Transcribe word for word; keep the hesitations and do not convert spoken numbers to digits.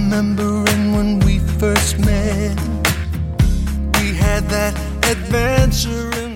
remembering when we first met. We had that adventure in